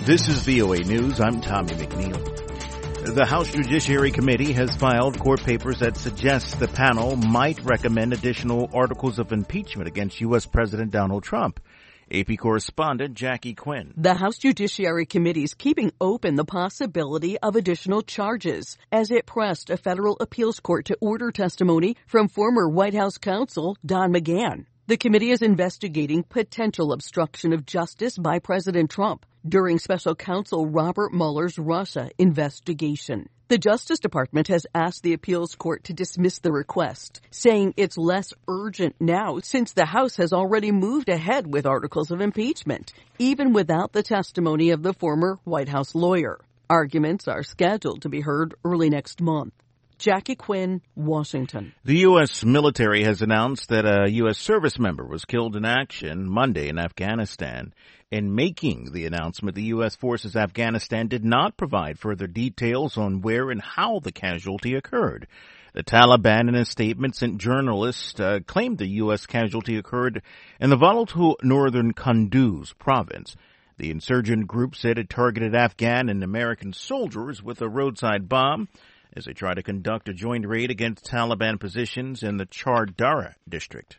This is VOA News. I'm Tommy McNeil. The House Judiciary Committee has filed court papers that suggest the panel might recommend additional articles of impeachment against U.S. President Donald Trump. AP correspondent Jackie Quinn. The House Judiciary Committee is keeping open the possibility of additional charges as it pressed a federal appeals court to order testimony from former White House counsel Don McGahn. The committee is investigating potential obstruction of justice by President Trump during special counsel Robert Mueller's Russia investigation. The Justice Department has asked the appeals court to dismiss the request, saying it's less urgent now since the House has already moved ahead with articles of impeachment, even without the testimony of the former White House lawyer. Arguments are scheduled to be heard early next month. Jackie Quinn, Washington. The U.S. military has announced that a U.S. service member was killed in action Monday in Afghanistan. In making the announcement, the U.S. Forces Afghanistan did not provide further details on where and how the casualty occurred. The Taliban, in a statement sent journalists, claimed the U.S. casualty occurred in the volatile northern Kunduz province. The insurgent group said it targeted Afghan and American soldiers with a roadside bomb as they try to conduct a joint raid against Taliban positions in the Char Dara district.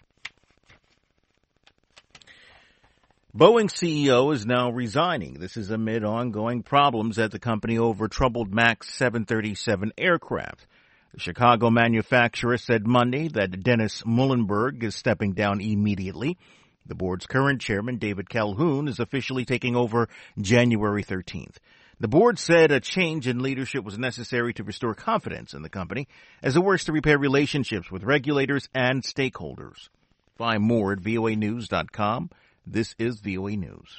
Boeing CEO is now resigning. This is amid ongoing problems at the company over troubled MAX 737 aircraft. The Chicago manufacturer said Monday that Dennis Muhlenberg is stepping down immediately. The board's current chairman, David Calhoun, is officially taking over January 13th. The board said a change in leadership was necessary to restore confidence in the company as it works to repair relationships with regulators and stakeholders. Find more at voanews.com. This is VOA News.